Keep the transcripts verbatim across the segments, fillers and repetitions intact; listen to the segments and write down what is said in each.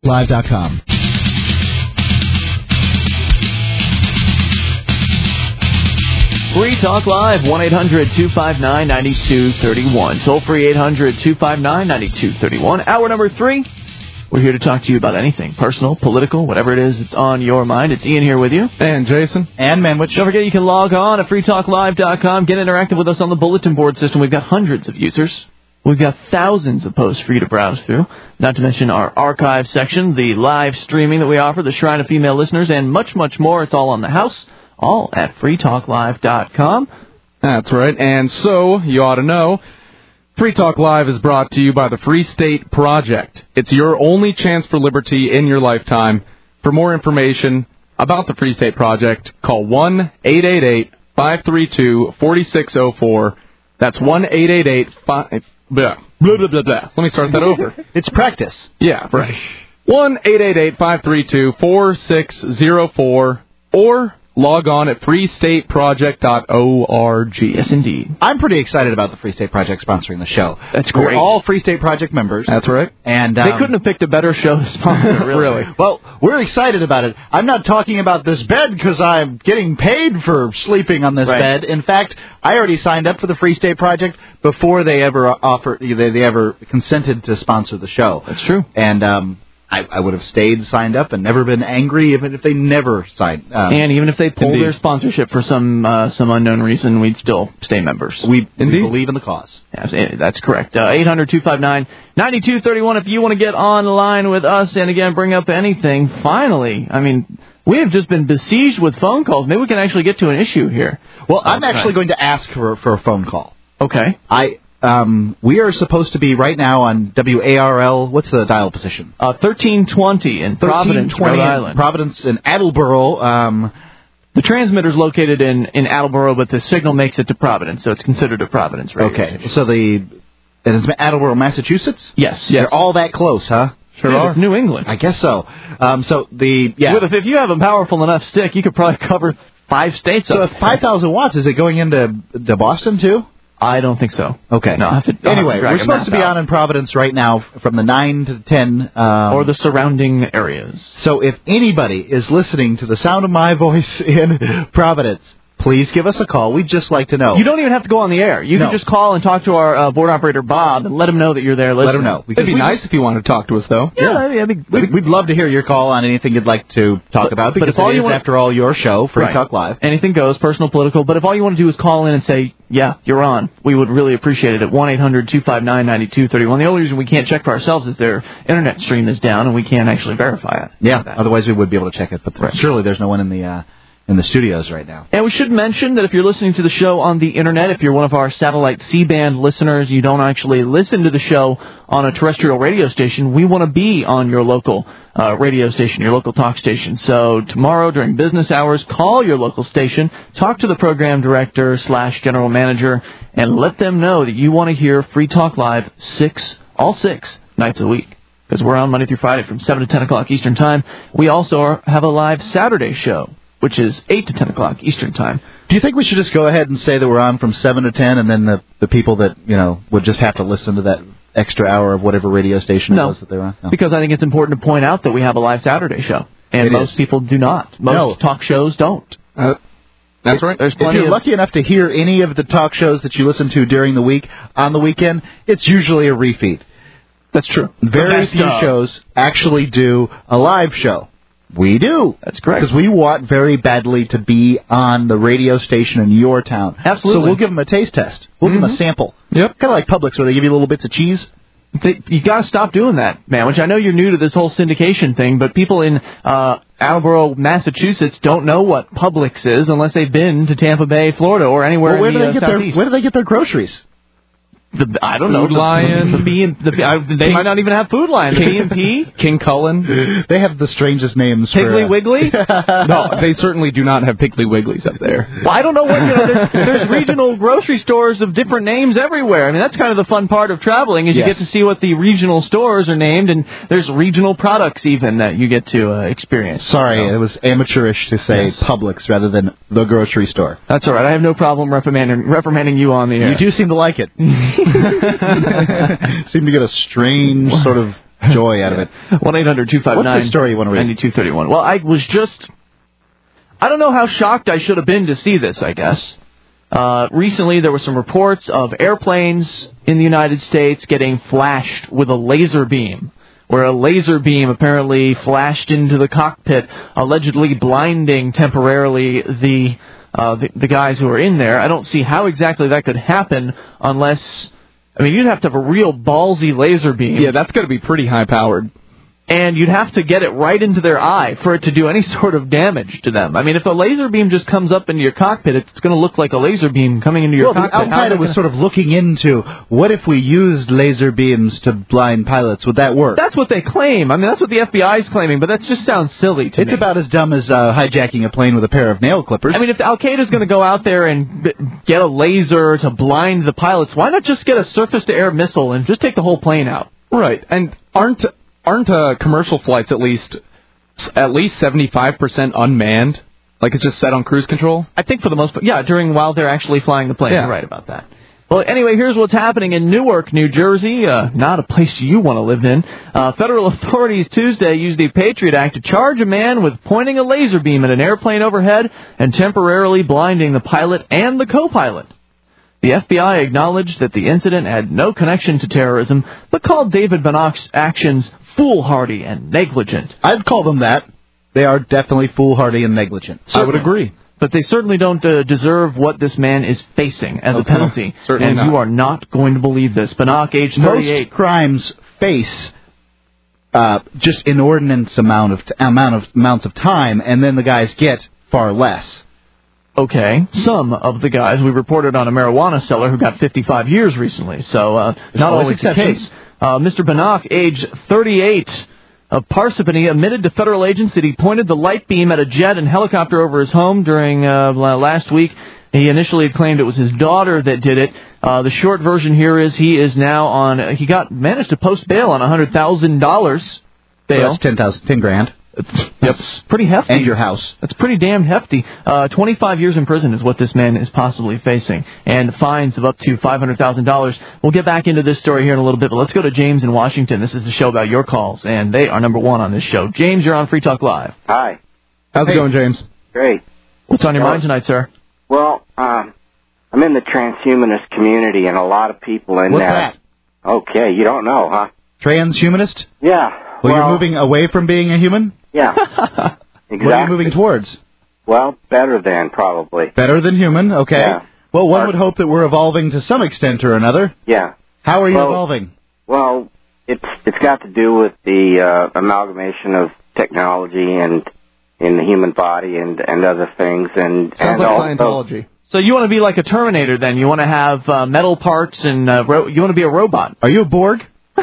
live dot com. Free Talk Live, one eight hundred two five nine nine two three one. Toll free eight hundred two five nine nine two three one. Hour number three. We're here to talk to you about anything, personal, political, whatever it is that's on your mind. It's Ian here with you. And Jason. And Manwich. Don't forget you can log on at free talk live dot com. Get interactive with us on the bulletin board system. We've got hundreds of users. We've got thousands of posts for you to browse through. Not to mention our archive section, the live streaming that we offer, the Shrine of Female Listeners, and much, much more. It's all on the house, all at free talk live dot com. That's right. And so, you ought to know, Free Talk Live is brought to you by the Free State Project. It's your only chance for liberty in your lifetime. For more information about the Free State Project, call one eight eight eight five three two four six zero four. That's one eight eight eight five... Blah, blah, blah, blah, blah. Let me start that over. It's practice. Yeah, right. one eight eight eight five three two four six zero four or log on at free state project dot org. Yes, indeed. I'm pretty excited about the Free State Project sponsoring the show. That's great. We're all Free State Project members. That's right. And um, they couldn't have picked a better show to sponsor, really. Really. Well, we're excited about it. I'm not talking about this bed because I'm getting paid for sleeping on this right. bed. In fact, I already signed up for the Free State Project before they ever offered, they, they ever consented to sponsor the show. That's true. And um, I, I would have stayed signed up and never been angry even if they never signed. Um, and even if they pulled Indeed. their sponsorship for some uh, some unknown reason, we'd still stay members. we, we Indeed. believe in the cause. Yes, that's correct. Uh, eight hundred two five nine nine two three one if you want to get online with us and, again, bring up anything. Finally, I mean, we have just been besieged with phone calls. Maybe we can actually get to an issue here. Well, I'm Okay. actually going to ask for, for a phone call. Okay. I um, we are supposed to be right now on W A R L. What's the dial position? Uh, thirteen twenty in Providence, thirteen twenty Rhode in Island. Providence in Attleboro. Um, The transmitter's located in, in Attleboro, but the signal makes it to Providence, so it's considered a Providence radio okay, station. so the and it's Attleboro, Massachusetts. Yes, yes. They're all that close, huh? Sure Yeah, are. it's New England. I guess so. Um, so the yeah. With a, if you have a powerful enough stick, you could probably cover five states. So up if five thousand watts, is it going into to Boston too? I don't think so. Okay. No, I have to, I'll anyway, have to drag we're a supposed map to be out. on in Providence right now from the nine to ten. Um, Or the surrounding areas. So if anybody is listening to the sound of my voice in Providence, please give us a call. We'd just like to know. You don't even have to go on the air. You No. can just call and talk to our uh, board operator, Bob, and let him know that you're there listening. Let him know. It'd be we nice just- if you wanted to talk to us, though. Yeah, that'd be- that'd be- We'd, we'd love to hear your call on anything you'd like to talk But- about, but because if all it you is, want- after all, your show, Free Right. Talk Live. Anything goes, personal, political. But if all you want to do is call in and say, yeah, you're on, we would really appreciate it at one eight hundred two five nine nine two three one. The only reason we can't check for ourselves is their internet stream is down, and we can't actually verify it. Yeah, That. otherwise we would be able to check it, but Right. surely there's no one in the uh, in the studios right now. And we should mention that if you're listening to the show on the internet, if you're one of our satellite C-band listeners, you don't actually listen to the show on a terrestrial radio station, we want to be on your local uh, radio station, your local talk station. So tomorrow during business hours, call your local station, talk to the program director slash general manager, and let them know that you want to hear Free Talk Live six, all six nights a week. Because we're on Monday through Friday from seven to ten o'clock Eastern Time. We also are, have a live Saturday show, which is eight to ten o'clock Eastern Time. Do you think we should just go ahead and say that we're on from seven to ten, and then the, the people that, you know, would just have to listen to that extra hour of whatever radio station No. it was that they're on? No. Because I think it's important to point out that we have a live Saturday show. And It most is. people do not. Most No. talk shows don't. Uh, that's right. There's If plenty you're of... lucky enough to hear any of the talk shows that you listen to during the week on the weekend, it's usually a refeed. That's true. Very The best few of. shows actually do a live show. We do. That's correct. Because we want very badly to be on the radio station in your town. Absolutely. So we'll give them a taste test. We'll give them a sample. Yep. Kind of like Publix, where they give you little bits of cheese. They, you got to stop doing that, man, which I know you're new to this whole syndication thing, but people in uh, Attleboro, Massachusetts don't know what Publix is unless they've been to Tampa Bay, Florida, or anywhere Well, where in do the they uh, get their southeast. Where do they get their groceries? The, I don't know. Food the, Lion. The, the B and, the, I, they King- might not even have Food Lion. The B and P? King Cullen. They have the strangest names. for, Piggly uh, Wiggly? No, they certainly do not have Piggly Wigglies up there. Well, I don't know what, you know, there's, there's regional grocery stores of different names everywhere. I mean, that's kind of the fun part of traveling is you Yes. get to see what the regional stores are named, and there's regional products even that you get to uh, experience. Sorry, So, it was amateurish to say Yes. Publix rather than the grocery store. that's all right. I have no problem reprimanding, reprimanding you on the air. You do seem to like it. Seem to get a strange sort of joy out of it. one eight hundred two five nine What's the story you want to read? nine two three one. Well, I was just... I don't know how shocked I should have been to see this, I guess. Uh, recently, there were some reports of airplanes in the United States getting flashed with a laser beam, where a laser beam apparently flashed into the cockpit, allegedly blinding temporarily the, uh, the the guys who are in there. I don't see how exactly that could happen unless, I mean, you'd have to have a real ballsy laser beam. Yeah, that's got to be pretty high-powered. And you'd have to get it right into their eye for it to do any sort of damage to them. I mean, if a laser beam just comes up into your cockpit, it's going to look like a laser beam coming into your well, cockpit. Well, Al-Qaeda was sort of looking into, what if we used laser beams to blind pilots? Would that work? That's what they claim. I mean, that's what the F B I is claiming, but that just sounds silly to it's me. It's about as dumb as uh, hijacking a plane with a pair of nail clippers. I mean, if Al-Qaeda is going to go out there and b- get a laser to blind the pilots, why not just get a surface-to-air missile and just take the whole plane out? Right, and aren't... Aren't uh, commercial flights at least at least seventy-five percent unmanned? Like it's just set on cruise control? I think for the most part, yeah, during while they're actually flying the plane. Yeah. You're right about that. Well, anyway, here's what's happening in Newark, New Jersey, uh, not a place you want to live in. Uh, federal authorities Tuesday used the Patriot Act to charge a man with pointing a laser beam at an airplane overhead and temporarily blinding the pilot and the co-pilot. The F B I acknowledged that the incident had no connection to terrorism, but called David Bannock's actions foolhardy and negligent. I'd call them that. They are definitely foolhardy and negligent. Certainly. I would agree. But they certainly don't uh, deserve what this man is facing as okay. a penalty. Certainly and not. You are not going to believe this. Bannock, age thirty-eight. Most crimes face uh, just inordinate amount of t- amount of amounts of time, and then the guys get far less. Okay, some of the guys. We reported on a marijuana seller who got fifty-five years recently, so uh, not always the case. Uh, Mister Bannock, age thirty-eight, of Parsippany, admitted to federal agents that he pointed the light beam at a jet and helicopter over his home during uh, last week. He initially had claimed it was his daughter that did it. Uh, the short version here is he is now on. He got managed to post bail on one hundred thousand dollars bail. So that's ten thousand, ten grand. It's, that's pretty hefty. And your house. That's pretty damn hefty. Uh, twenty-five years in prison is what this man is possibly facing, and fines of up to five hundred thousand dollars. We'll get back into this story here in a little bit, but let's go to James in Washington. This is the show about your calls, and they are number one on this show. James, you're on Free Talk Live. Hi. How's hey. it going, James? Great. What's on your well, mind tonight, sir? Well, um, I'm in the transhumanist community, and a lot of people in What's that. that? Okay, you don't know, huh? Transhumanist? Yeah. Well, well you're moving away from being a human? Yeah, exactly. What are you moving towards? Well, better than, probably. Better than human, okay. Yeah. Well, one would hope that we're evolving to some extent or another. Yeah. How are you well, evolving? Well, it's it's got to do with the uh, amalgamation of technology and in the human body and, and other things. And, Sounds and like also, Scientology. So you want to be like a Terminator, then? You want to have uh, metal parts and uh, ro- you want to be a robot? Are you a Borg?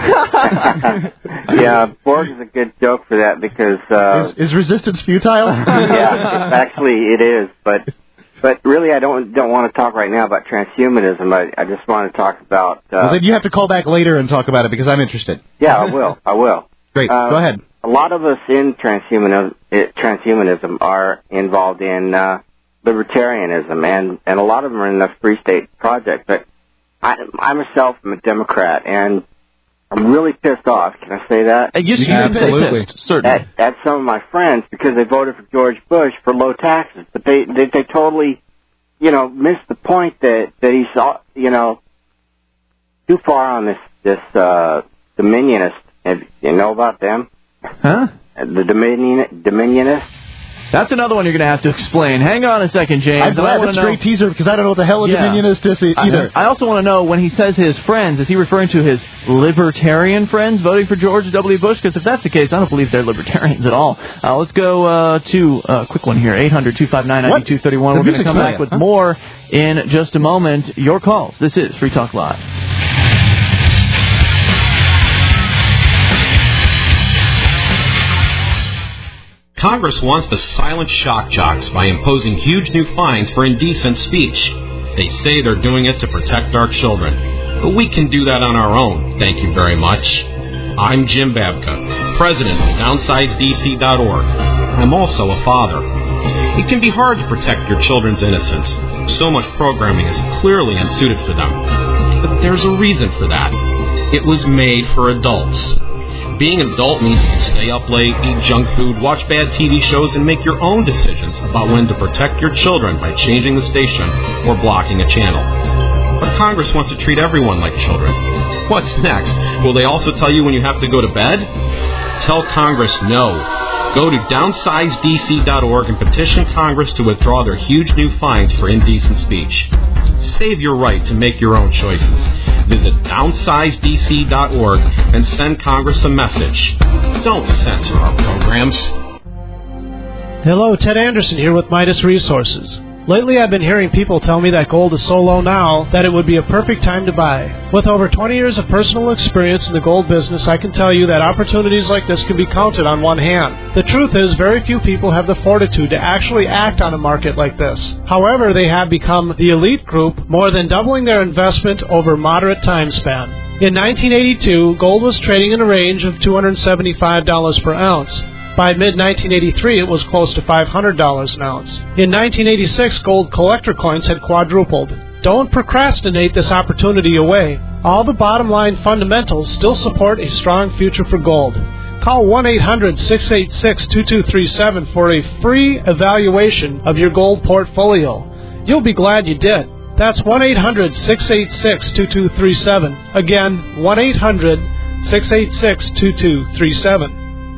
Yeah, Borg is a good joke for that because uh, is, is resistance futile? Yeah, actually it is, but but really I don't don't want to talk right now about transhumanism. I, I just want to talk about. Uh, well, then you have to call back later and talk about it because I'm interested. Yeah, I will. I will. Great. Uh, Go ahead. A lot of us in transhumanism, transhumanism are involved in uh, libertarianism, and and a lot of them are in the Free State Project. But I, I myself am a Democrat, and I'm really pissed off. Can I say that? Uh, you you absolutely, pissed, certainly. At, at some of my friends because they voted for George Bush for low taxes, but they they, they totally, you know, missed the point that that he's, you know, too far on this this uh, Dominionist. Have you know about them? Huh? The Dominion Dominionists. That's another one you're going to have to explain. Hang on a second, James. I'm glad. That's a great teaser because I don't know what the hell a yeah. Dominionist is either. I also want to know when he says his friends, is he referring to his libertarian friends voting for George W. Bush? Because if that's the case, I don't believe they're libertarians at all. Uh, let's go uh, to a uh, quick one here, eight hundred two five nine nine two three one. We're going to come back with huh? more in just a moment. Your calls. This is Free Talk Live. Congress wants to silence shock jocks by imposing huge new fines for indecent speech. They say they're doing it to protect our children. But we can do that on our own, thank you very much. I'm Jim Babka, president of downsize D C dot org. I'm also a father. It can be hard to protect your children's innocence. So much programming is clearly unsuited for them. But there's a reason for that. It was made for adults. Being an adult means you can stay up late, eat junk food, watch bad T V shows, and make your own decisions about when to protect your children by changing the station or blocking a channel. But Congress wants to treat everyone like children. What's next? Will they also tell you when you have to go to bed? Tell Congress no. Go to downsize D C dot org and petition Congress to withdraw their huge new fines for indecent speech. Save your right to make your own choices. Visit downsize D C dot org and send Congress a message. Don't censor our programs. Hello, Ted Anderson here with Midas Resources. Lately, I've been hearing people tell me that gold is so low now that it would be a perfect time to buy. With over twenty years of personal experience in the gold business, I can tell you that opportunities like this can be counted on one hand. The truth is, very few people have the fortitude to actually act on a market like this. However, they have become the elite group, more than doubling their investment over a moderate time span. In nineteen eighty-two, gold was trading in a range of two hundred seventy-five dollars per ounce. By mid nineteen eighty-three, it was close to five hundred dollars an ounce. In nineteen eighty-six, gold collector coins had quadrupled. Don't procrastinate this opportunity away. All the bottom line fundamentals still support a strong future for gold. Call one eight hundred, six eight six, two two three seven for a free evaluation of your gold portfolio. You'll be glad you did. That's one eight hundred, six eight six, two two three seven. Again, one eight hundred, six eight six, two two three seven.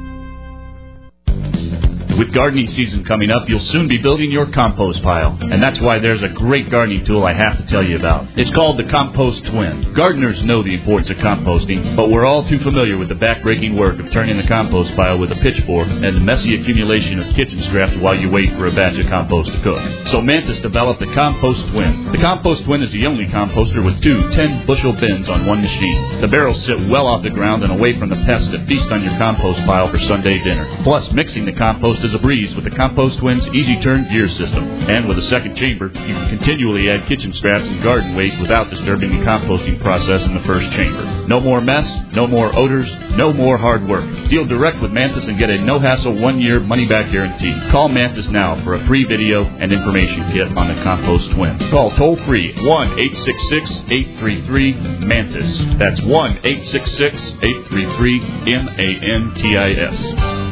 With gardening season coming up, you'll soon be building your compost pile. And that's why there's a great gardening tool I have to tell you about. It's called the Compost Twin. Gardeners know the importance of composting, but we're all too familiar with the back-breaking work of turning the compost pile with a pitchfork and the messy accumulation of kitchen scraps while you wait for a batch of compost to cook. So Mantis developed the Compost Twin. The Compost Twin is the only composter with two ten-bushel bins on one machine. The barrels sit well off the ground and away from the pests that feast on your compost pile for Sunday dinner. Plus, mixing the compost is a breeze with the Compost Twin's Easy Turn gear system. And with a second chamber, you can continually add kitchen scraps and garden waste without disturbing the composting process in the first chamber. No more mess, no more odors, no more hard work. Deal direct with Mantis and get a no-hassle one-year money-back guarantee. Call Mantis now for a free video and information kit on the Compost Twin. Call toll-free one eight six six, eight three three, MANTIS. That's one eight six six, eight three three, M A N T I S.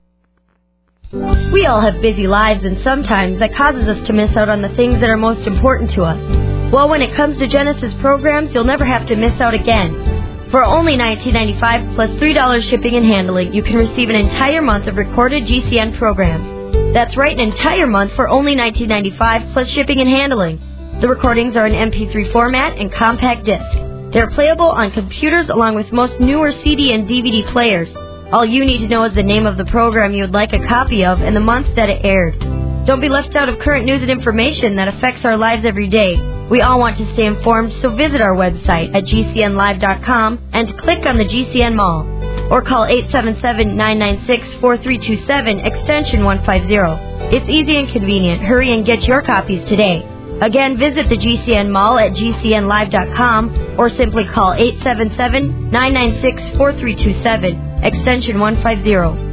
We all have busy lives, and sometimes that causes us to miss out on the things that are most important to us. Well, when it comes to Genesis programs, you'll never have to miss out again. For only nineteen ninety-five dollars plus three dollars shipping and handling, you can receive an entire month of recorded G C N programs. That's right, an entire month for only nineteen ninety-five dollars plus shipping and handling. The recordings are in M P three format and compact disc. They're playable on computers along with most newer C D and D V D players. All you need to know is the name of the program you would like a copy of and the month that it aired. Don't be left out of current news and information that affects our lives every day. We all want to stay informed, so visit our website at G C N live dot com and click on the G C N Mall. Or call eight seven seven, nine nine six, four three two seven, extension one fifty. It's easy and convenient. Hurry and get your copies today. Again, visit the G C N Mall at G C N live dot com or simply call eight seven seven, nine nine six, four three two seven. Extension one fifty.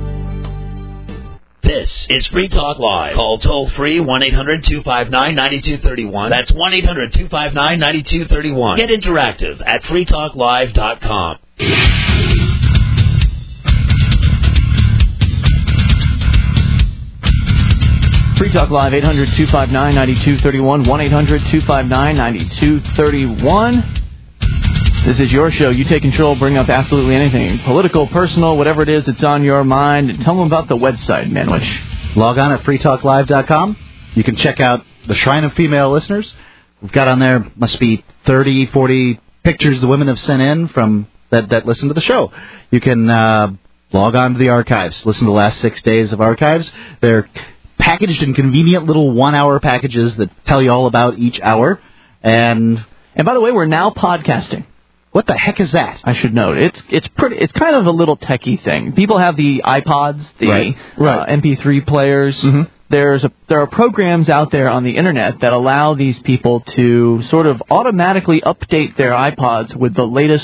This is Free Talk Live. Call toll free one eight hundred, two five nine, nine two three one. That's one eight hundred, two five nine, nine two three one. Get interactive at free talk live dot com. Free Talk Live, eight hundred, two five nine, nine two three one, one eight hundred, two five nine, nine two three one. This is your show. You take control, bring up absolutely anything. Political, personal, whatever it is that's on your mind. Tell them about the website, Manwich. Log on at free talk live dot com. You can check out the Shrine of Female Listeners. We've got on there, must be thirty, forty pictures the women have sent in from that, that listen to the show. You can uh, log on to the archives. Listen to the last six days of archives. They're packaged in convenient little one-hour packages that tell you all about each hour. And and by the way, we're now podcasting. What the heck is that? I should note. It's it's pretty. It's kind of a little techie thing. People have the iPods, the right. Uh, Right. M P three players. Mm-hmm. There's a there are programs out there on the internet that allow these people to sort of automatically update their iPods with the latest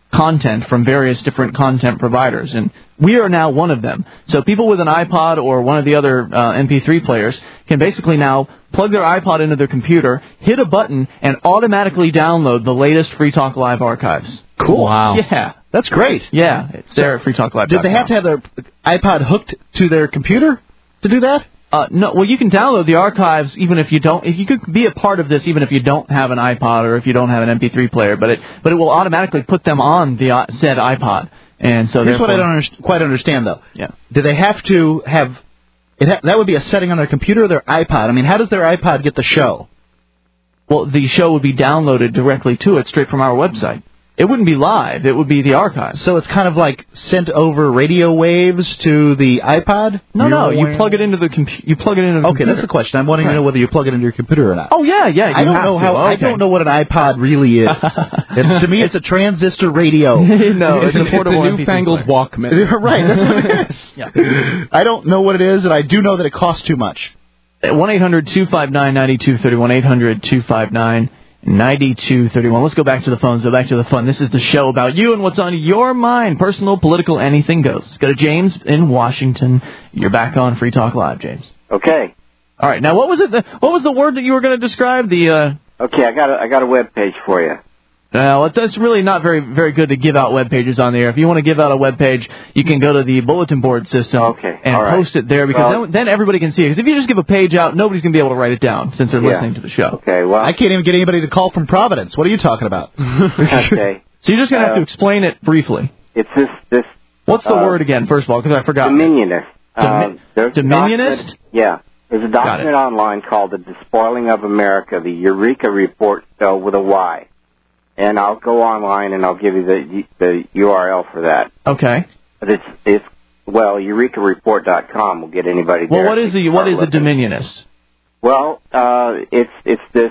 content from various different content providers, and we are now one of them. So people with an iPod or one of the other uh, M P three players can basically now plug their iPod into their computer, hit a button, and automatically download the latest Free Talk Live archives. Cool. Wow. Yeah. That's great. Yeah, it's there at free talk live dot com. Did they have to have their iPod hooked to their computer to do that? Uh, no, well, you can download the archives even if you don't. If you could be a part of this, even if you don't have an iPod or if you don't have an M P three player, but it but it will automatically put them on the uh, said iPod. And so here's what I don't under- quite understand though. Yeah. Do they have to have it? Ha- that would be a setting on their computer or their iPod. I mean, how does their iPod get the show? Well, the show would be downloaded directly to it straight from our website. It wouldn't be live. It would be the archive. So it's kind of like sent over radio waves to the iPod? No, no. You plug it into the computer. You plug it into the okay, computer. that's the question. I'm wanting right. to know whether you plug it into your computer or not. Oh yeah, yeah. You I don't have know to. how. Okay. I don't know what an iPod really is. it, to me, it's a transistor radio. no, it's, it's, a portable it's a newfangled Walkman. Right. That's what it is. Yeah. I don't know what it is, and I do know that it costs too much. one eight hundred two five nine nine two three one. one eight hundred two five nine ninety-two thirty-one. Let's go back to the phones, go back to the fun. This is the show about you and what's on your mind. Personal, political, anything goes. Let's go to James in Washington. You're back on Free Talk Live, James. Okay. All right. Now, what was it? The, what was the word that you were going to describe? The uh, Okay, I got a, I got a web page for you. Well, that's really not very very good to give out web pages on the air. If you want to give out a web page, you can go to the bulletin board system okay. and All right. post it there, because well, then, then everybody can see it. Because if you just give a page out, nobody's going to be able to write it down since they're yeah. listening to the show. Okay, well... I can't even get anybody to call from Providence. What are you talking about? okay. So you're just going to have uh, to explain it briefly. It's this... this What's the uh, word again, first of all, because I forgot. Dominionist. Domi- uh, there's a Dominionist? document- Yeah. There's a document online called The Despoiling of America, the Eureka Report, spelled with a Y. And I'll go online and I'll give you the the U R L for that. Okay. But it's it's well, eureka report dot com will get anybody there. Well, what is a what is a dominionist? Well, uh, it's it's this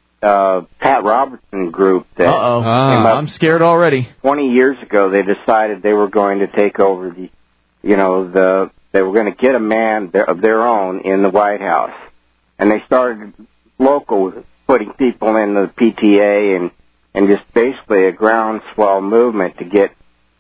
uh, Pat Robertson group that Uh oh, came up I'm scared already. twenty years ago. They decided they were going to take over the, you know, the they were going to get a man of their own in the White House, and they started local putting people in the P T A and. And just basically a groundswell movement to get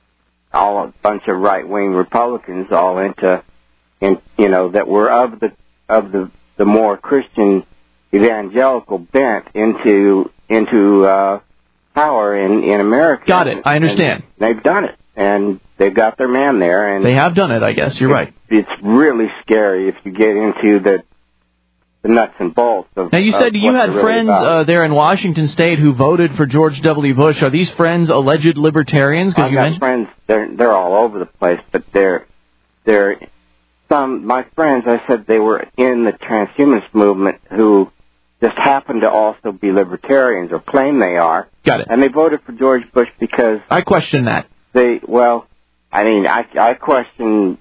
all a bunch of right-wing Republicans all into, in you know, that were of the of the the more Christian evangelical bent into into uh, power in in America. Got it. I understand. And they've done it, and they've got their man there, and they have done it. I guess you're it, right. It's really scary if you get into the. The nuts and bolts of. Now, you said you had really friends uh, there in Washington State who voted for George W. Bush. Are these friends alleged libertarians? I've you got mentioned? friends. They're they're all over the place, but they're they're some. My friends, I said they were in the transhumanist movement who just happen to also be libertarians or claim they are. Got it. And they voted for George Bush because I question that. They well, I mean, I I question.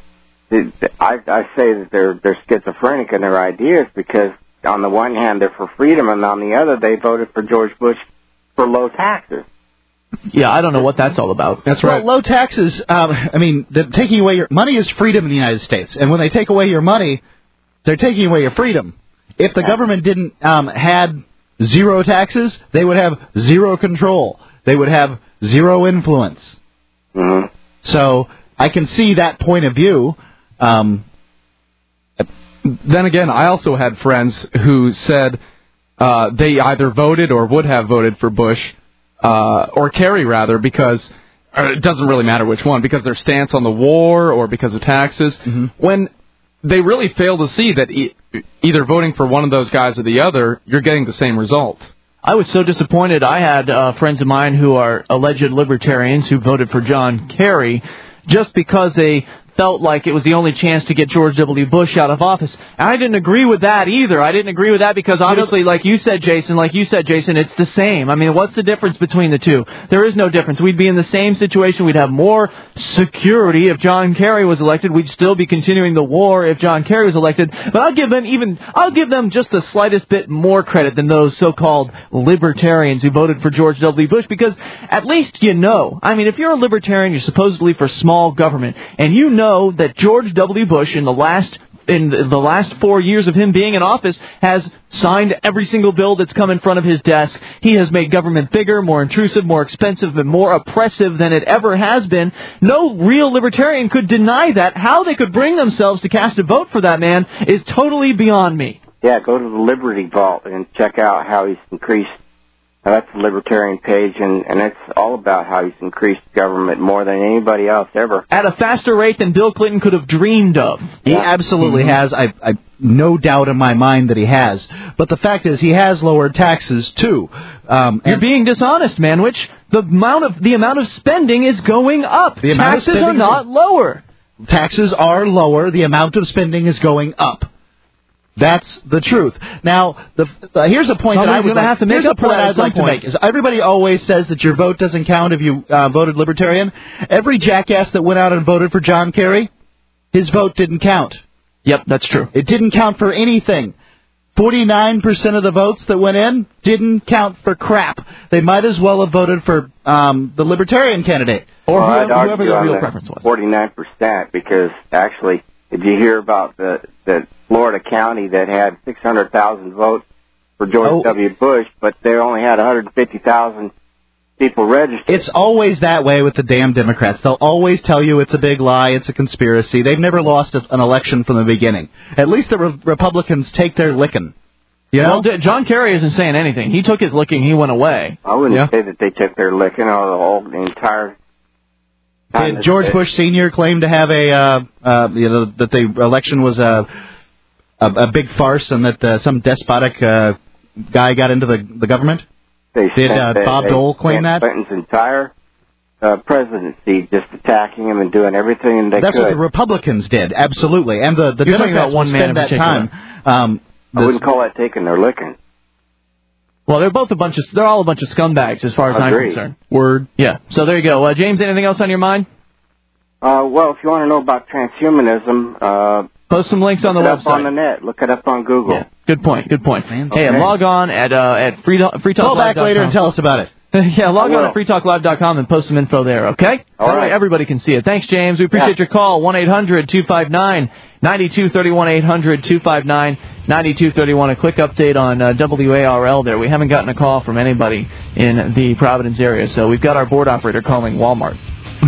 I, I say that they're they're schizophrenic in their ideas because on the one hand they're for freedom and on the other they voted for George Bush for low taxes. Yeah, I don't know what that's all about. That's right. Well, low taxes. Um, I mean, the, taking away your money is freedom in the United States, and when they take away your money, they're taking away your freedom. If the government didn't um, had zero taxes, they would have zero control. They would have zero influence. Mm-hmm. So I can see that point of view. Um, then again, I also had friends who said uh, they either voted or would have voted for Bush, uh, or Kerry rather, because uh, it doesn't really matter which one, because their stance on the war or because of taxes, mm-hmm. when they really fail to see that e- either voting for one of those guys or the other, you're getting the same result. I was so disappointed. I had uh, friends of mine who are alleged libertarians who voted for John Kerry just because they felt like it was the only chance to get George W. Bush out of office. And I didn't agree with that either. I didn't agree with that because obviously, like you said, Jason, like you said, Jason, it's the same. I mean, what's the difference between the two? There is no difference. We'd be in the same situation. We'd have more security if John Kerry was elected. We'd still be continuing the war if John Kerry was elected. But I'll give them even, I'll give them just the slightest bit more credit than those so-called libertarians who voted for George W. Bush, because at least you know. I mean, if you're a libertarian, you're supposedly for small government, and you know that George W. Bush in the last in the last four years of him being in office, has signed every single bill that's come in front of his desk. He has made government bigger, more intrusive, more expensive, and more oppressive than it ever has been. No real libertarian could deny that. How they could bring themselves to cast a vote for that man is totally beyond me. Yeah, go to the Liberty Vault and check out how he's increased. Uh, that's the Libertarian page, and, and it's all about how he's increased government more than anybody else ever. At a faster rate than Bill Clinton could have dreamed of. He yeah. absolutely mm-hmm. has. I, I no doubt in my mind that he has. But the fact is, he has lowered taxes too. Um, You're being dishonest, Manwich. The amount of the amount of spending is going up. The amount taxes of are not lower. Taxes are lower. The amount of spending is going up. That's the truth. Now, the, uh, here's a point Someone's that I would gonna like, have to make here's a up for point that at I'd some like to point. make. Is everybody always says that your vote doesn't count if you uh, voted Libertarian. Every jackass that went out and voted for John Kerry, his vote didn't count. Yep, that's true. It didn't count for anything. forty-nine percent of the votes that went in didn't count for crap. They might as well have voted for um, the Libertarian candidate. Or well, whoever, I'd whoever argue their on real the preference was. forty-nine percent, because actually, did you hear about the, the Florida county that had six hundred thousand votes for George Oh. W. Bush, but they only had one hundred fifty thousand people registered? It's always that way with the damn Democrats. They'll always tell you it's a big lie, it's a conspiracy. They've never lost a, an election from the beginning. At least the re- Republicans take their licking. You know? Well, D- John Kerry isn't saying anything. He took his licking, he went away. I wouldn't yeah. say that they took their licking or the whole the entire time. Did George Bush Senior claim to have a, uh, uh, you know, that the election was a a, a big farce and that uh, some despotic uh, guy got into the, the government? They Did uh, they, Bob they Dole claim that? Clinton's entire uh, presidency just attacking him and doing everything they That's could. what the Republicans did, absolutely. And the, the You're talking Democrats about one will man spend in that particular. time. Um, I wouldn't call that taking their licking. Well, they're both a bunch of, they're all a bunch of scumbags as far as I'm Agreed. concerned. Word. Yeah. So there you go. Uh, James, anything else on your mind? Uh, well, if you want to know about transhumanism, uh, post some links on the look it website. up on the net. Look it up on Google. Yeah. Good point. Good point. Man, hey, okay. log on at uh, at free free talk Call back later and tell us about it. yeah, log I on will. at free talk live dot com and post some info there, okay? All that right. way everybody can see it. Thanks, James. We appreciate Yeah. your call. one eight hundred two five nine nine two three one, eight hundred two five nine nine two three one. A quick update on uh, W A R L there. We haven't gotten a call from anybody in the Providence area, so we've got our board operator calling Walmart.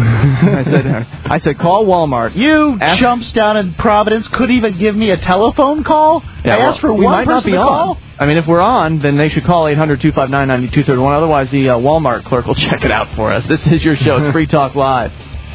I said, I said, call Walmart. You Ask- chumps down in Providence couldn't even give me a telephone call? Yeah, I well, asked for we one might not person be to call? on. I mean, if we're on, then they should call eight hundred two five nine nine two three one. Otherwise, the uh, Walmart clerk will check it out for us. This is your show. It's Free Talk Live.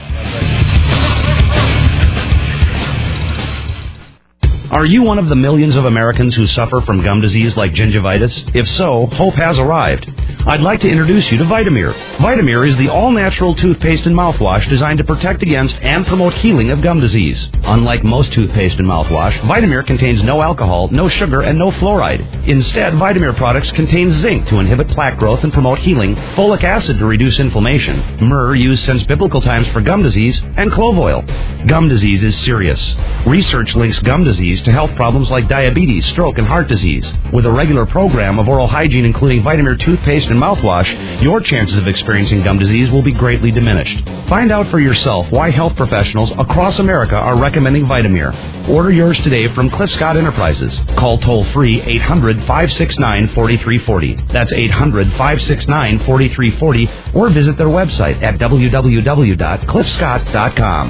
Are you one of the millions of Americans who suffer from gum disease like gingivitis? If so, hope has arrived. I'd like to introduce you to Vitamir. Vitamir is the all-natural toothpaste and mouthwash designed to protect against and promote healing of gum disease. Unlike most toothpaste and mouthwash, Vitamir contains no alcohol, no sugar, and no fluoride. Instead, Vitamir products contain zinc to inhibit plaque growth and promote healing, folic acid to reduce inflammation, myrrh used since biblical times for gum disease, and clove oil. Gum disease is serious. Research links gum disease to health problems like diabetes, stroke, and heart disease. With a regular program of oral hygiene including Vitamir toothpaste and mouthwash, your chances of experiencing gum disease will be greatly diminished. Find out for yourself why health professionals across America are recommending Vitamir. Order yours today from Cliff Scott Enterprises. Call toll-free eight hundred five six nine four three four zero. That's eight hundred five six nine four three four zero, or visit their website at w w w dot cliff scott dot com.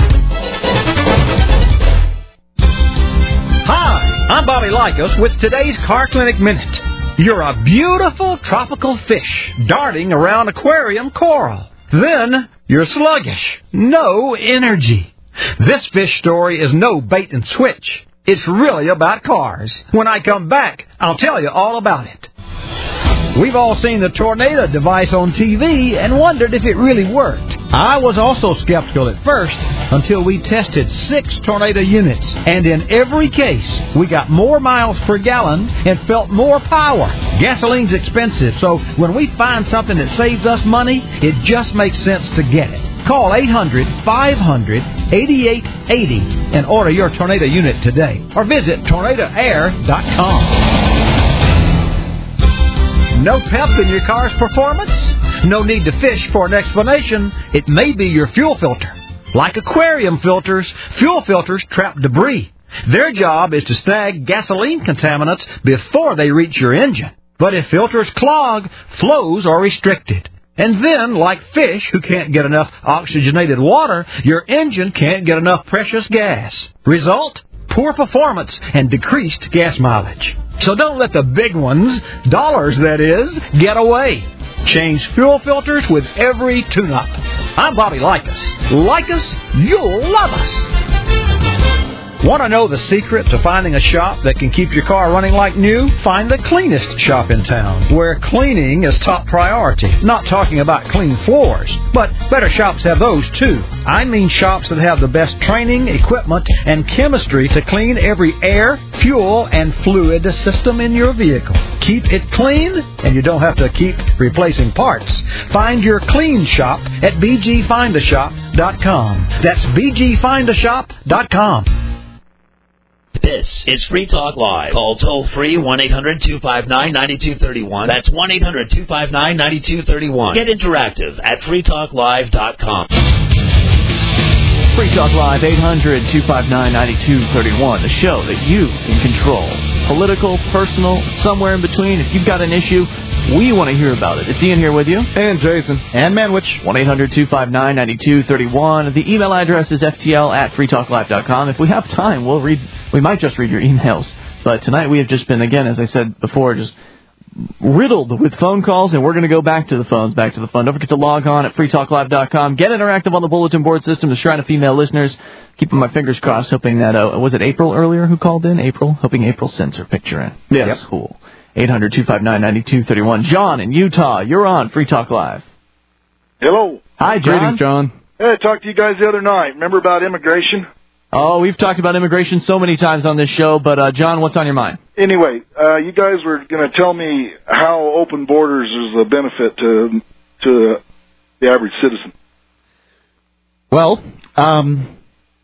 Hi, I'm Bobby Lycos with today's Car Clinic Minute. You're a beautiful tropical fish darting around aquarium coral. Then you're sluggish, no energy. This fish story is no bait and switch. It's really about cars. When I come back, I'll tell you all about it. We've all seen the Tornado device on T V and wondered if it really worked. I was also skeptical at first until we tested six Tornado units. And in every case, we got more miles per gallon and felt more power. Gasoline's expensive, so when we find something that saves us money, it just makes sense to get it. Call eight hundred five hundred eighty-eight eighty and order your Tornado unit today. Or visit tornado air dot com. No pep in your car's performance? No need to fish for an explanation. It may be your fuel filter. Like aquarium filters, fuel filters trap debris. Their job is to snag gasoline contaminants before they reach your engine. But if filters clog, flows are restricted. And then, like fish who can't get enough oxygenated water, your engine can't get enough precious gas. Result? Poor performance and decreased gas mileage. So don't let the big ones, dollars that is, get away. Change fuel filters with every tune-up. I'm Bobby Likas. Like us, you'll love us. Want to know the secret to finding a shop that can keep your car running like new? Find the cleanest shop in town, where cleaning is top priority. Not talking about clean floors, but better shops have those too. I mean shops that have the best training, equipment, and chemistry to clean every air, fuel, and fluid system in your vehicle. Keep it clean, and you don't have to keep replacing parts. Find your clean shop at b g find a shop dot com. That's b g find a shop dot com. This is Free Talk Live. Call toll-free one eight hundred two five nine nine two three one. That's one eight hundred two five nine nine two three one. Get interactive at free talk live dot com. Free Talk Live, eight hundred two five nine nine two three one, the show that you can control. Political, personal, somewhere in between. If you've got an issue, we want to hear about it. It's Ian here with you. And Jason. And Manwich. one eight hundred two five nine nine two three one. The email address is f t l at free talk live dot com. If we have time, we'll read. We might just read your emails. But tonight we have just been, again, as I said before, just riddled with phone calls, and we're going to go back to the phones, back to the phone. Don't forget to log on at free talk live dot com. Get interactive on the bulletin board system to Shrine of Female Listeners. Keeping my fingers crossed, hoping that, uh, was it April earlier who called in? April? Hoping April sends her picture in. Yes. Yep. Cool. eight hundred two five nine nine two three one. John in Utah, you're on Free Talk Live. Hello. Hi, John. Greetings, John. Hey, I talked to you guys the other night. Remember about immigration? Oh, we've talked about immigration so many times on this show, but, uh, John, what's on your mind? Anyway, uh, you guys were going to tell me how open borders is a benefit to to the average citizen. Well, um,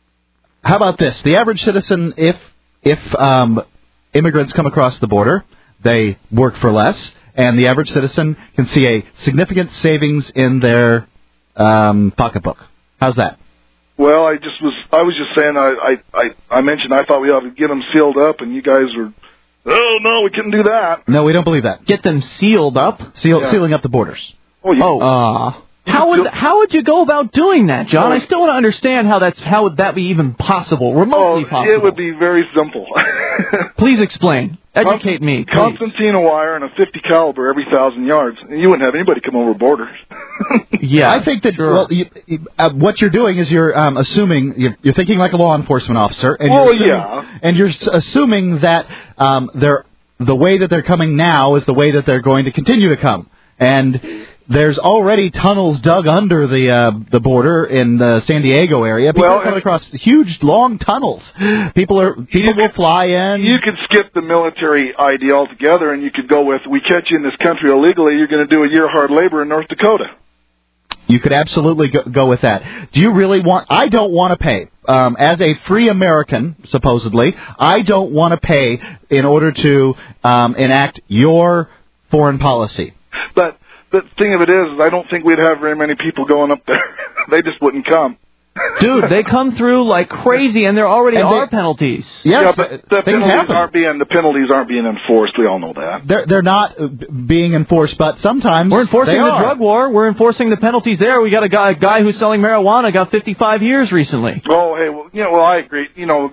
how about this? The average citizen, if if um, immigrants come across the border, they work for less, and the average citizen can see a significant savings in their um, pocketbook. How's that? Well, I just was I was just saying I, I, I, I mentioned I thought we ought to get them sealed up, and you guys were, oh, no, we couldn't do that. No, we don't believe that. Get them sealed up? Seal, Yeah. Sealing up the borders. Oh, you, Oh. Uh, How would how would you go about doing that, John? I still want to understand how that's how would that be even possible, remotely oh, possible. it would be very simple. Please explain. Educate me, please. Constantina wire and a fifty caliber every thousand yards. You wouldn't have anybody come over borders. Yeah, I think that sure. well, you, you, uh, what you're doing is you're um, assuming you're, you're thinking like a law enforcement officer, and Oh, you're assuming, yeah. and you're s- assuming that um, they're the way that they're coming now is the way that they're going to continue to come, and there's already tunnels dug under the uh, the border in the San Diego area. People Well, are coming across huge, long tunnels. People are people will fly in. You could skip the military idea altogether, and you could go with, we catch you in this country illegally, you're going to do a year hard labor in North Dakota. You could absolutely go, go with that. Do you really want... I don't want to pay. Um, as a free American, supposedly, I don't want to pay in order to um, enact your foreign policy. But the thing of it is, I don't think we'd have very many people going up there. They just wouldn't come. Dude, they come through like crazy, and there already And are they- penalties. Yes, yeah, but the things penalties happen. aren't being the penalties aren't being enforced. We all know that. They're, they're not uh, b- being enforced, but sometimes We're enforcing they the are. drug war. We're enforcing the penalties there. We got a guy, a guy who's selling marijuana got fifty-five years recently. Oh, hey, well, you know, well, I agree. You know,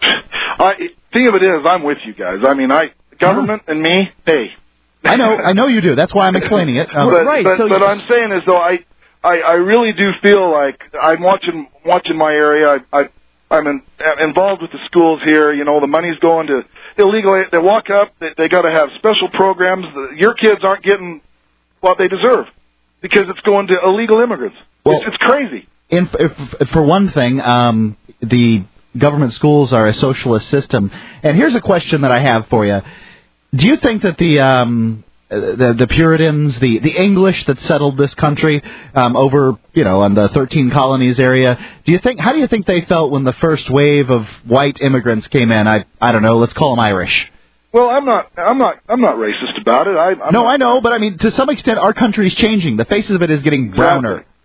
I thing of it is, I'm with you guys. I mean, I government and me, hey. I know, I know you do. That's why I'm explaining it. Um, but, right, But, so but you- I'm saying is though I, I, I really do feel like I'm watching watching my area. I, I I'm in, involved with the schools here. You know, the money's going to illegal. They walk up. They, they got to have special programs. The, your kids aren't getting what they deserve because it's going to illegal immigrants. Well, it's, it's crazy. In, if, for one thing, um, the government schools are a socialist system. And here's a question that I have for you. Do you think that the um, the, the Puritans, the, the English that settled this country um, over, you know, on the thirteen colonies area, do you think? How do you think they felt when the first wave of white immigrants came in? I I don't know. Let's call them Irish. Well, I'm not. I'm not. I'm not racist about it. I, I'm no, not, I know, but I mean, to some extent, our country is changing. The face of it is getting browner.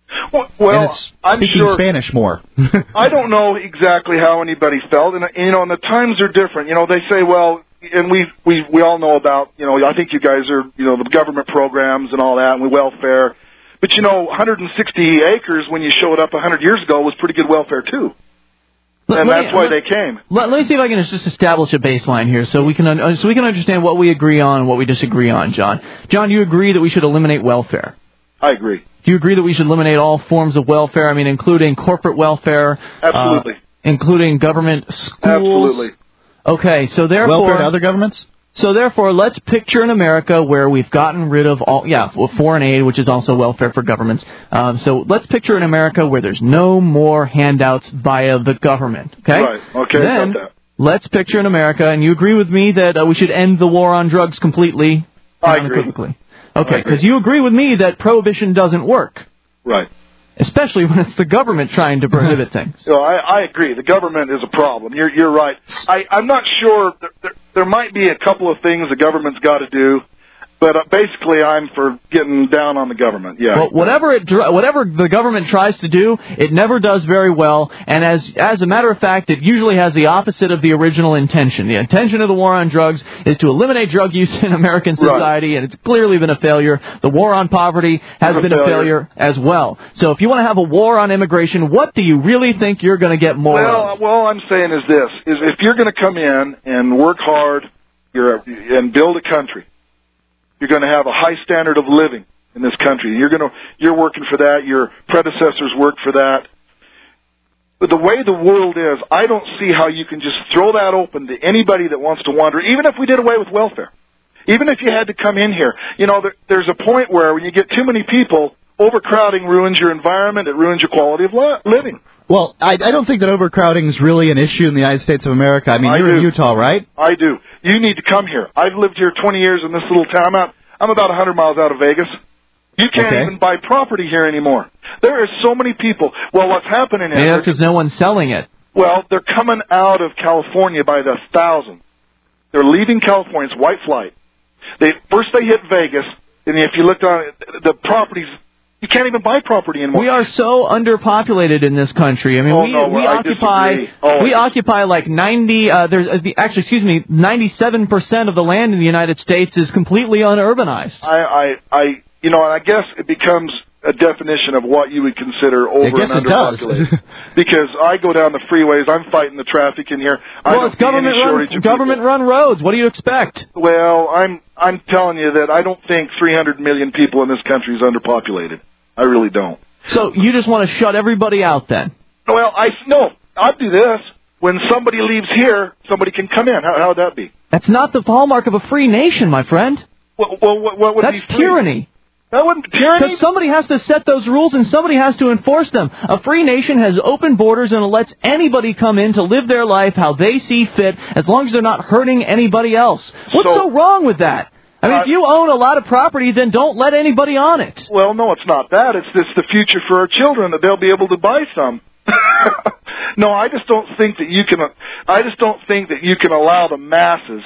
Well, well and it's I'm speaking sure, Spanish more. I don't know exactly how anybody felt, and you know, and the times are different. You know, they say, well, and we we we all know about, you know, I think you guys are, you know, the government programs and all that, and we welfare. But you know, one hundred sixty acres when you showed up one hundred years ago was pretty good welfare too. Let, and let that's me, why let, they came. Let, let me see if I can just establish a baseline here, so we can un- so we can understand what we agree on and what we disagree on. John, John, do you agree that we should eliminate welfare? I agree. Do you agree that we should eliminate all forms of welfare? I mean, including corporate welfare, absolutely, uh, including government schools. Absolutely. Okay, so therefore, welfare to other governments. So therefore, let's picture an America where we've gotten rid of all, yeah, well, foreign aid, which is also welfare for governments. Um, so let's picture an America where there's no more handouts via the government. Okay. Right. Okay. Then got that. Let's picture an America, and you agree with me that uh, we should end the war on drugs completely. I agree. Okay, because you agree with me that prohibition doesn't work. Right. Especially when it's the government trying to prohibit things. So I, I agree. The government is a problem. You're you're right. I, I'm not sure. There, there, there might be a couple of things the government's got to do, but uh, basically I'm for getting down on the government. Yeah. Well, whatever it whatever the government tries to do, it never does very well. And as as a matter of fact, it usually has the opposite of the original intention. The intention of the war on drugs is to eliminate drug use in American society, right. And it's clearly been a failure. The war on poverty has a been failure. a failure as well. So if you want to have a war on immigration, what do you really think you're going to get more well, of? Well, all I'm saying is this: is if you're going to come in and work hard, you're and build a country. You're going to have a high standard of living in this country. You're going to, you're working for that. Your predecessors worked for that. But the way the world is, I don't see how you can just throw that open to anybody that wants to wander, even if we did away with welfare. Even if you had to come in here. You know, there, there's a point where when you get too many people, overcrowding ruins your environment, it ruins your quality of li- living. Well, I, I don't think that overcrowding is really an issue in the United States of America. I mean, I you're do. in Utah, right? I do. You need to come here. I've lived here twenty years in this little town. I'm, out, I'm about one hundred miles out of Vegas. You can't Okay. even buy property here anymore. There are so many people. Well, what's happening is... Maybe that's because no one's selling it. Well, they're coming out of California by the thousand. They're leaving California. It's white flight. They First they hit Vegas, and if you looked on it, the properties... You can't even buy property anymore. We are so underpopulated in this country. I mean, oh, we, no, we I occupy disagree. Oh, we occupy like ninety. Uh, there's uh, the actually, excuse me, ninety-seven percent of the land in the United States is completely unurbanized. I, I, I, you know, and I guess it becomes a definition of what you would consider over I guess and it does. underpopulated. Because I go down the freeways, I'm fighting the traffic in here. I Well, don't it's see any government shortage run of government people. run roads. What do you expect? Well, I'm I'm telling you that I don't think three hundred million people in this country is underpopulated. I really don't. So you just want to shut everybody out then? Well, I no, I'd do this. When somebody leaves here, somebody can come in. How how'd that be? That's not the hallmark of a free nation, my friend. Well, well what, what would That's be free? tyranny. That wouldn't be tyranny. Because somebody has to set those rules and somebody has to enforce them. A free nation has open borders and lets anybody come in to live their life how they see fit, as long as they're not hurting anybody else. What's so, So- so wrong with that? I mean, Uh, if you own a lot of property, then don't let anybody on it. Well, no, it's not that. It's it's the future for our children that they'll be able to buy some. No, I just don't think that you can. I just don't think that you can allow the masses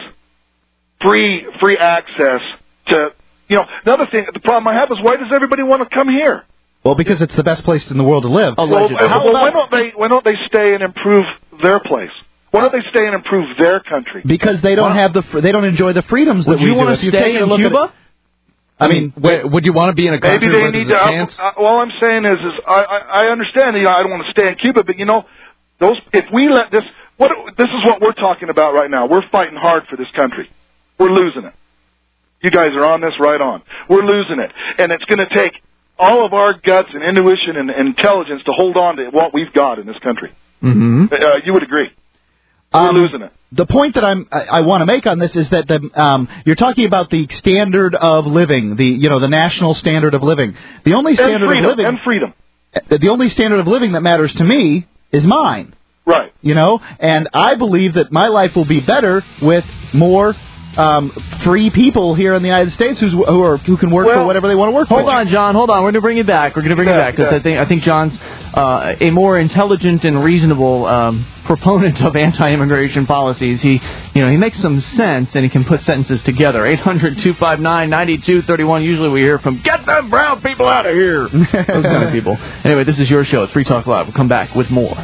free free access to. You know, another thing. The problem I have is why does everybody want to come here? Well, because it's the best place in the world to live. Well, well, why don't they why don't they stay and improve their place? Why don't they stay and improve their country? Because they don't Well, have the fr- they don't enjoy the freedoms that Would we you do. want If to you stay take a in look at Cuba? it- I mean, Wait, would you want to be in a country Maybe they where need there's to. a chance? Uh, all I'm saying is, is I, I, I understand. You know, I don't want to stay in Cuba, but you know, those. If we let this, what this is what we're talking about right now. We're fighting hard for this country. We're losing it. You guys are on this right on. We're losing it, and it's going to take all of our guts and intuition and, and intelligence to hold on to what we've got in this country. Mm-hmm. Uh, you would agree? We're Um, losing it. The point that I'm, I, I want to make on this is that the, um, you're talking about the standard of living, the you know the national standard of living. The only And standard freedom. of living, And freedom. the only standard of living that matters to me is mine. Right. You know, and I believe that my life will be better with more um, free people here in the United States who's, who are who can work Well, for whatever they want to work hold for. on, John. Hold on. We're going to bring you back. We're going to bring Yeah, you back because yeah. I think I think John's uh, a more intelligent and reasonable um, proponent of anti-immigration policies. He, you know, he makes some sense and he can put sentences together. eight hundred two five nine nine two three one. Usually we hear from "Get them brown people out of here." Those kind of people. Anyway, this is your show. It's Free Talk Live. We'll come back with more.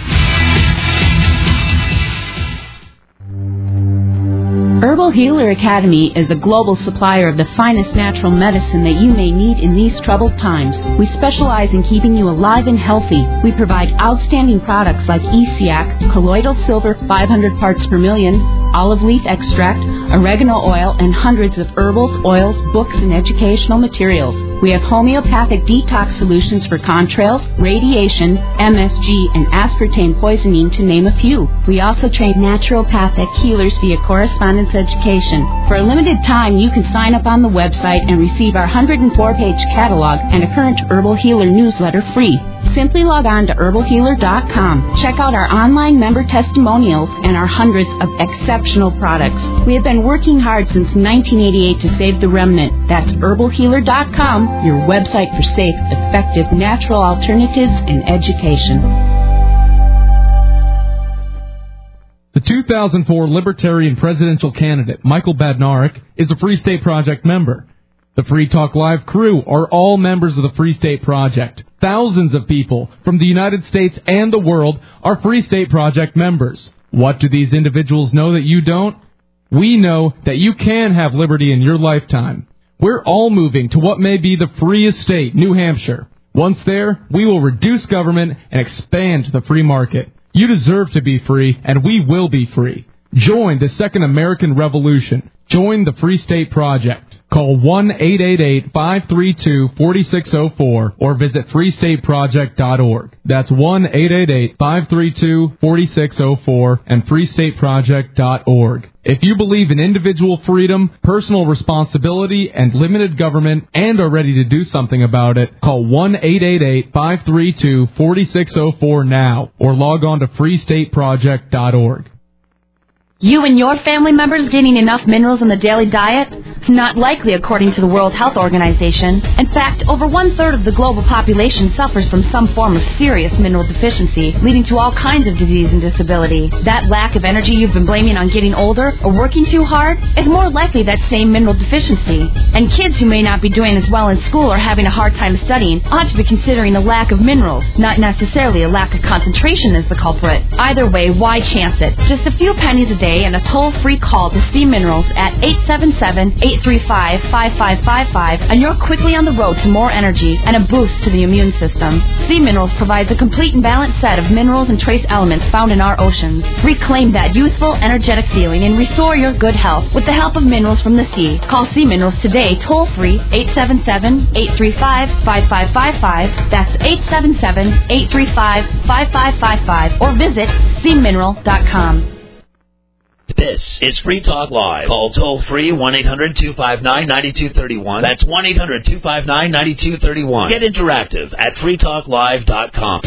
Herbal Healer Academy is a global supplier of the finest natural medicine that you may need in these troubled times. We specialize in keeping you alive and healthy. We provide outstanding products like E C A C, colloidal silver five hundred parts per million, olive leaf extract, oregano oil, and hundreds of herbals, oils, books, and educational materials. We have homeopathic detox solutions for contrails, radiation, M S G, and aspartame poisoning, to name a few. We also train naturopathic healers via correspondence education. For a limited time, you can sign up on the website and receive our one hundred four page catalog and a current Herbal Healer newsletter free. Simply log on to herbal healer dot com. Check out our online member testimonials and our hundreds of exceptional products. We have been working hard since nineteen eighty-eight to save the remnant. That's herbal healer dot com, your website for safe, effective, natural alternatives and education. The two thousand four Libertarian presidential candidate, Michael Badnarik, is a Free State Project member. The Free Talk Live crew are all members of the Free State Project. Thousands of people from the United States and the world are Free State Project members. What do these individuals know that you don't? We know that you can have liberty in your lifetime. We're all moving to what may be the freest state, New Hampshire. Once there, we will reduce government and expand the free market. You deserve to be free, and we will be free. Join the Second American Revolution. Join the Free State Project. Call one eight eight eight, five three two, four six zero four or visit free state project dot org. That's one eight eight eight, five three two, four six zero four and free state project dot org. If you believe in individual freedom, personal responsibility, and limited government, and are ready to do something about it, call one eight eight eight, five three two, four six zero four now or log on to free state project dot org. You and your family members getting enough minerals in the daily diet? Not likely, according to the World Health Organization. In fact, over one-third of the global population suffers from some form of serious mineral deficiency, leading to all kinds of disease and disability. That lack of energy you've been blaming on getting older or working too hard is more likely that same mineral deficiency. And kids who may not be doing as well in school or having a hard time studying ought to be considering a lack of minerals, not necessarily a lack of concentration as the culprit. Either way, why chance it? Just a few pennies a day and a toll-free call to Sea Minerals at eight seven seven, eight three five, five five five five, and you're quickly on the road to more energy and a boost to the immune system. Sea Minerals provides a complete and balanced set of minerals and trace elements found in our oceans. Reclaim that youthful, energetic feeling and restore your good health with the help of minerals from the sea. Call Sea Minerals today, toll-free, eight seven seven, eight three five, five five five five. That's eight seven seven, eight three five, five five five five, or visit sea mineral dot com. This is Free Talk Live. Call toll-free one eight hundred two five nine nine two three one. That's one eight hundred two five nine nine two three one. Get interactive at free talk live dot com.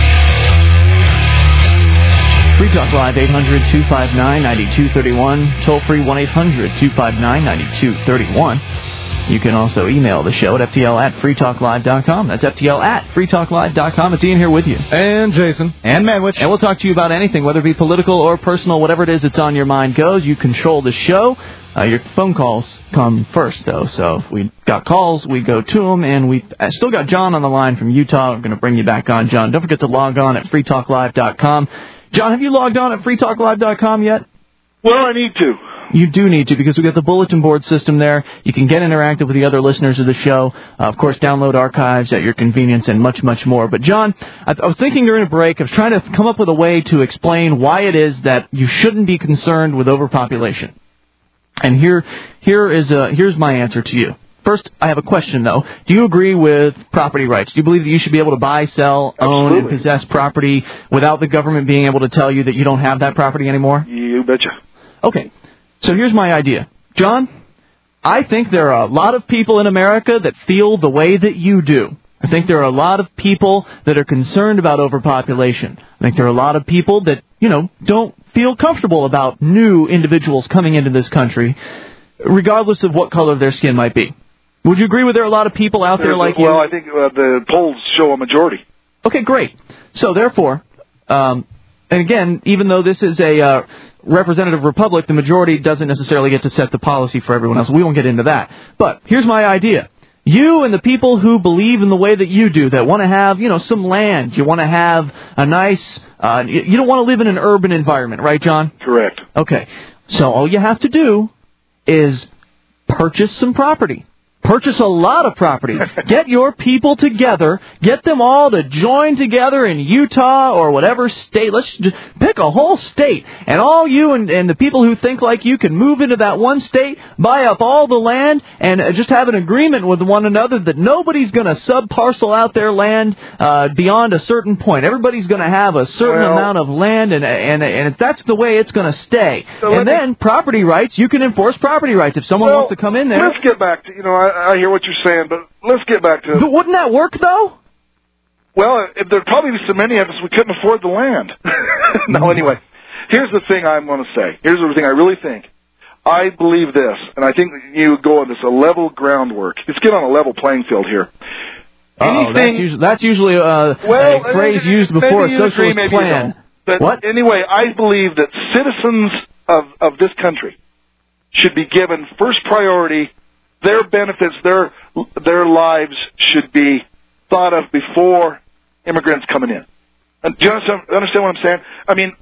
Free Talk Live, eight hundred two five nine nine two three one. Toll-free one eight hundred two five nine nine two three one. You can also email the show at F T L at free talk live dot com. That's F T L at free talk live dot com. It's Ian here with you. And Jason. And Manwich. And we'll talk to you about anything, whether it be political or personal, whatever it is that's on your mind goes. You control the show. Uh, your phone calls come first, though. So if we got calls, we go to them. And we uh, still got John on the line from Utah. We're going to bring you back on, John. Don't forget to log on at free talk live dot com. John, have you logged on at free talk live dot com yet? Well, I need to. You do need to, because we got the bulletin board system there. You can get interactive with the other listeners of the show. Uh, of course, download archives at your convenience and much, much more. But, John, I, I was thinking during a break, I was trying to come up with a way to explain why it is that you shouldn't be concerned with overpopulation. And here, here is a, here's my answer to you. First, I have a question, though. Do you agree with property rights? Do you believe that you should be able to buy, sell, own, Absolutely. and possess property without the government being able to tell you that you don't have that property anymore? You betcha. Okay. So here's my idea. John, I think there are a lot of people in America that feel the way that you do. I think there are a lot of people that are concerned about overpopulation. I think there are a lot of people that, you know, don't feel comfortable about new individuals coming into this country, regardless of what color their skin might be. Would you agree with there are a lot of people out there There's, like well, you? Well, I think uh, the polls show a majority. Okay, great. So, therefore, um, and again, even though this is a uh, representative republic, the majority doesn't necessarily get to set the policy for everyone else. We won't get into that. But here's my idea. You and the people who believe in the way that you do, that want to have, you know, some land, you want to have a nice, uh, you don't want to live in an urban environment, right, John? Correct. Okay. So all you have to do is purchase some property. Purchase a lot of property. Get your people together. Get them all to join together in Utah or whatever state. Let's just pick a whole state. And all you and, and the people who think like you can move into that one state, buy up all the land, and just have an agreement with one another that nobody's going to sub-parcel out their land uh, beyond a certain point. Everybody's going to have a certain well, amount of land, and, and, and that's the way it's going to stay. So and then property rights, you can enforce property rights. If someone well, wants to come in there. Let's get back to, you know, I, I hear what you're saying, but let's get back to it. But wouldn't that work, though? Well, there'd probably be so many of us we couldn't afford the land. No, anyway, here's the thing I'm going to say. Here's the thing I really think. I believe this, and I think you go on this a level groundwork. Let's get on a level playing field here. Oh, that's usually, that's usually uh, well, a phrase used before a socialist agree, plan. But what? Anyway, I believe that citizens of, of this country should be given first priority. Their benefits, their their lives should be thought of before immigrants coming in. And do you understand, understand what I'm saying? I mean,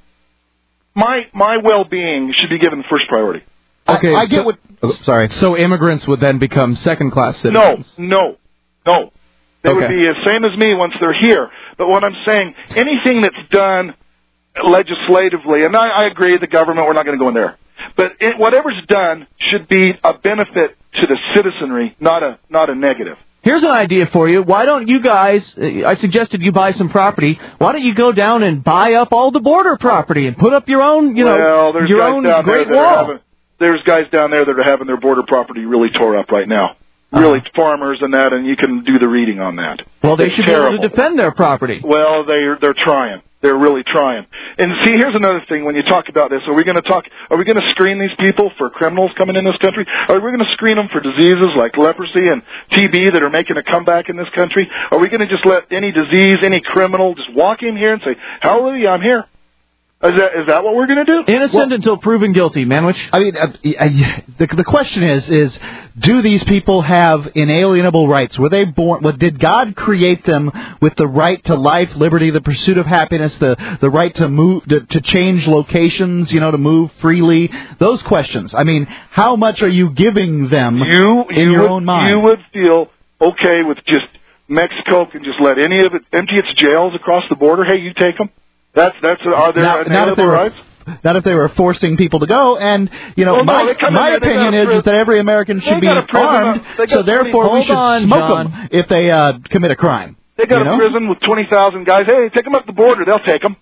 my my well-being should be given first priority. Okay, I, I get so, what. Oh, sorry. So immigrants would then become second-class citizens? No, no, no. They okay. would be the same as me once they're here. But what I'm saying, anything that's done legislatively, and I, I agree, the government, we're not going to go in there. But it, whatever's done should be a benefit to the citizenry, not a not a negative. Here's an idea for you. Why don't you guys, I suggested you buy some property. Why don't you go down and buy up all the border property and put up your own, you know, well, there's your guys own down Great there that Wall? are having, there's guys down there that are having their border property really tore up right now. Really, uh-huh. farmers and that, and you can do the reading on that. Well, they it's should terrible. be able to defend their property. Well, they're they're trying. They're really trying. And see, here's another thing. When you talk about this, are we going to talk? Are we going to screen these people for criminals coming in this country? Are we going to screen them for diseases like leprosy and T B that are making a comeback in this country? Are we going to just let any disease, any criminal, just walk in here and say, "Hallelujah, I'm here"? Is that is that what we're going to do? Innocent well, until proven guilty, Manwich. I mean, uh, I, the the question is is do these people have inalienable rights? Were they born? What did God create them with the right to life, liberty, the pursuit of happiness, the the right to move, to, to change locations, you know, to move freely? Those questions. I mean, how much are you giving them you, in you your would, own mind? You would feel okay with just Mexico can just let any of it empty its jails across the border. Hey, you take them. That's that's are there not, not if they were, rights? Not if they were forcing people to go. And you know, well, no, my my opinion is, is that every American should be armed. So therefore, we should on, smoke John. them if they uh, commit a crime. They got you a know? prison with twenty thousand guys. Hey, take them up the border. They'll take them.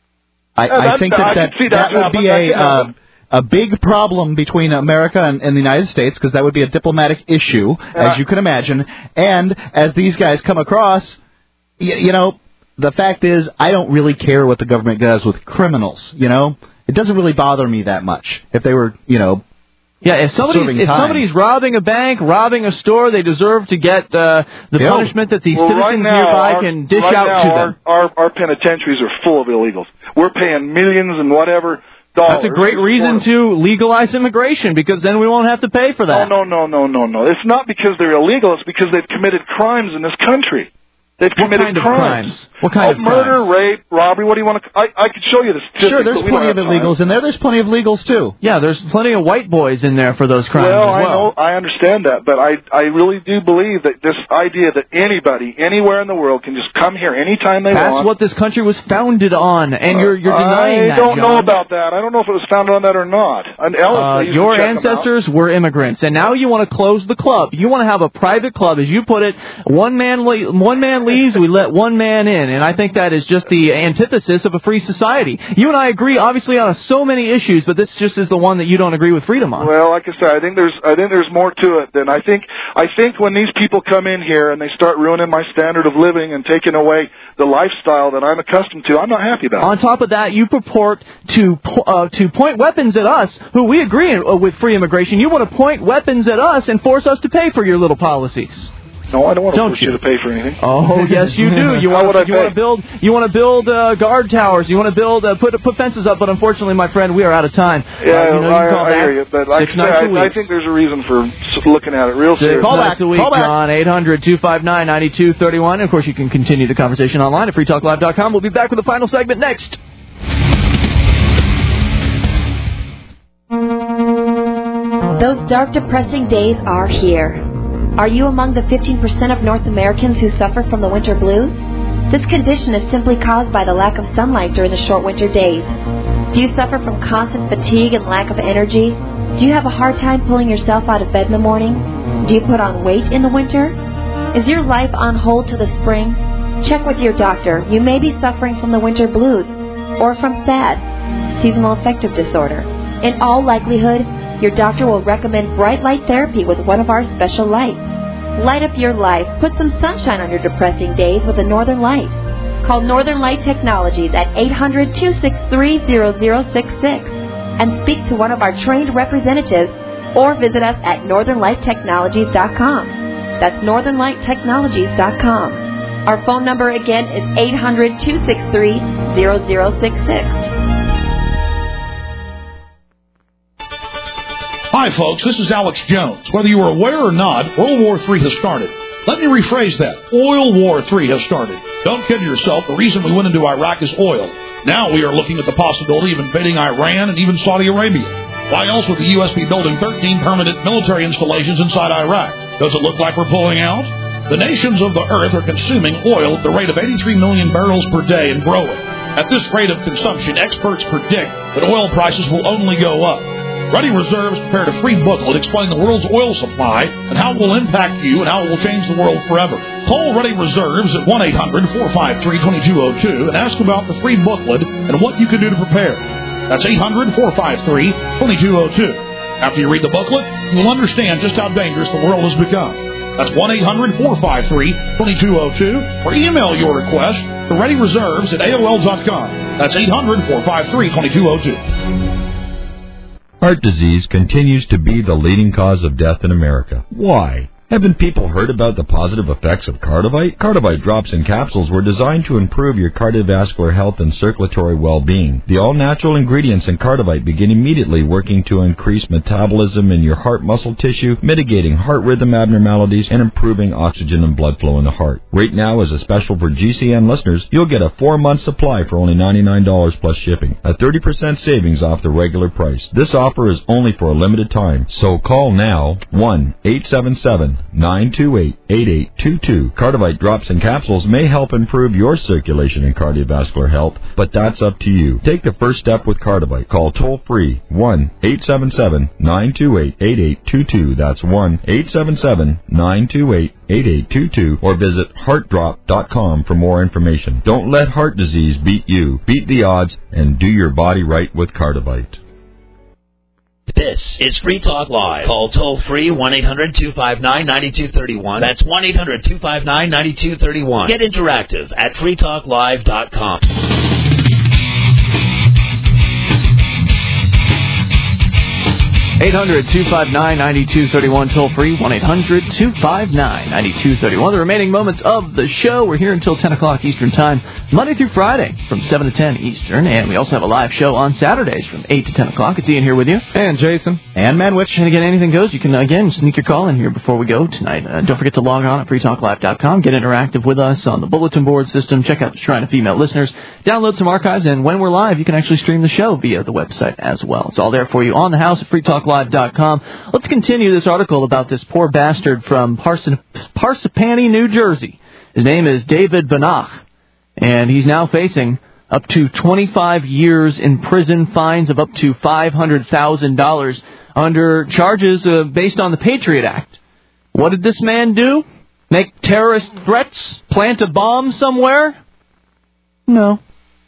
I, yeah, I think that I that, that, that would be a uh, a big problem between America and, and the United States, because that would be a diplomatic issue, yeah. as you can imagine. And as these guys come across, you, you know. The fact is, I don't really care what the government does with criminals, you know? It doesn't really bother me that much. If they were, you know, yeah, if somebody's, if somebody's robbing a bank, robbing a store, they deserve to get uh, the yeah. punishment that these well, citizens right now, nearby our, can dish right out now to our, them. Our, our penitentiaries are full of illegals. We're paying millions and whatever dollars. That's a great reason to legalize immigration, because then we won't have to pay for that. Oh, no, no, no, no, no. It's not because they're illegal. It's because they've committed crimes in this country. They've committed what kind crimes. Of crimes. What kind oh, of murder, crimes? rape, robbery. What do you want to? I I could show you the statistics. Sure, there's plenty of illegals in there. There's plenty of legals too. Yeah, there's plenty of white boys in there for those crimes. Well, as well. I know, I understand that, but I I really do believe that this idea that anybody anywhere in the world can just come here anytime they That's want. That's what this country was founded on, and you're you're denying I that. I don't John. know about that. I don't know if it was founded on that or not. And Ellis, uh, your ancestors were immigrants, and now you want to close the club. You want to have a private club, as you put it, one man one man leaves, we let one man in, and I think that is just the antithesis of a free society. You and I agree, obviously, on so many issues, but this just is the one that you don't agree with freedom on. Well, like I said, I think there's I think there's more to it than I think. I think when these people come in here and they start ruining my standard of living and taking away the lifestyle that I'm accustomed to, I'm not happy about it. On top of that, you purport to uh, to point weapons at us, who we agree with free immigration. You want to point weapons at us and force us to pay for your little policies. No, I don't want to don't force you? you to pay for anything. Oh, yes, you do. You How want, would I you pay? want to build, you want to build uh, guard towers. You want to build, uh, put put fences up. But unfortunately, my friend, we are out of time. Yeah, uh, you know, I, you call I that hear you, but like I, six said, nights a I, week. I think there's a reason for looking at it real Six seriously. Call nights back. a week, John. eight hundred two five nine nine two three one. Of course, you can continue the conversation online at free talk live dot com. We'll be back with the final segment next. Those dark, depressing days are here. Are you among the fifteen percent of North Americans who suffer from the winter blues? This condition is simply caused by the lack of sunlight during the short winter days. Do you suffer from constant fatigue and lack of energy? Do you have a hard time pulling yourself out of bed in the morning? Do you put on weight in the winter? Is your life on hold to the spring? Check with your doctor. You may be suffering from the winter blues or from S A D, seasonal affective disorder. In all likelihood, your doctor will recommend bright light therapy with one of our special lights. Light up your life. Put some sunshine on your depressing days with a Northern Light. Call Northern Light Technologies at eight hundred two six three zero zero six six and speak to one of our trained representatives or visit us at northern light technologies dot com. That's northern light technologies dot com. Our phone number again is eight hundred two six three zero zero six six. Hi, folks. This is Alex Jones. Whether you are aware or not, World War Three has started. Let me rephrase that. Oil War Three has started. Don't kid yourself. The reason we went into Iraq is oil. Now we are looking at the possibility of invading Iran and even Saudi Arabia. Why else would the U S be building thirteen permanent military installations inside Iraq? Does it look like we're pulling out? The nations of the earth are consuming oil at the rate of eighty-three million barrels per day and growing. At this rate of consumption, experts predict that oil prices will only go up. Ready Reserves prepared a free booklet explaining the world's oil supply and how it will impact you and how it will change the world forever. Call Ready Reserves at one eight hundred four five three two two zero two and ask about the free booklet and what you can do to prepare. That's eight hundred four five three two two zero two. After you read the booklet, you'll understand just how dangerous the world has become. That's one eight hundred four five three two two zero two or email your request to Ready Reserves at A O L dot com. That's eight hundred four five three two two zero two. Heart disease continues to be the leading cause of death in America. Why? Haven't people heard about the positive effects of Cardivite? Cardivite drops and capsules were designed to improve your cardiovascular health and circulatory well-being. The all-natural ingredients in Cardivite begin immediately working to increase metabolism in your heart muscle tissue, mitigating heart rhythm abnormalities, and improving oxygen and blood flow in the heart. Right now, as a special for G C N listeners, you'll get a four-month supply for only ninety-nine dollars plus shipping, a thirty percent savings off the regular price. This offer is only for a limited time, so call now, one eight seven seven nine two eight eight eight two two. Cardivite drops and capsules may help improve your circulation and cardiovascular health, but that's up to you. Take the first step with Cardivite. Call toll-free one eight seven seven nine two eight eight eight two two. That's one eight seven seven nine two eight eight eight two two or visit heart drop dot com for more information. Don't let heart disease beat you. Beat the odds and do your body right with Cardivite. This is Free Talk Live. Call toll-free one eight hundred two five nine nine two three one. That's one eight hundred two five nine nine two three one. Get interactive at free talk live dot com. eight hundred two five nine nine two three one, toll free, one eight hundred two five nine nine two three one. The remaining moments of the show, we're here until ten o'clock Eastern Time, Monday through Friday from seven to ten Eastern, and we also have a live show on Saturdays from eight to ten o'clock. It's Ian here with you. And Jason. And Manwich. And again, anything goes. You can, again, sneak your call in here before we go tonight. Uh, don't forget to log on at free talk live dot com. Get interactive with us on the bulletin board system. Check out the Shrine of Female Listeners. Download some archives, and when we're live, you can actually stream the show via the website as well. It's all there for you on the house at free talk live dot com. Let's continue this article about this poor bastard from Parson, Parsippany, New Jersey. His name is David Banach, and he's now facing up to twenty-five years in prison, fines of up to five hundred thousand dollars under charges uh, based on the Patriot Act. What did this man do? Make terrorist threats? Plant a bomb somewhere? No.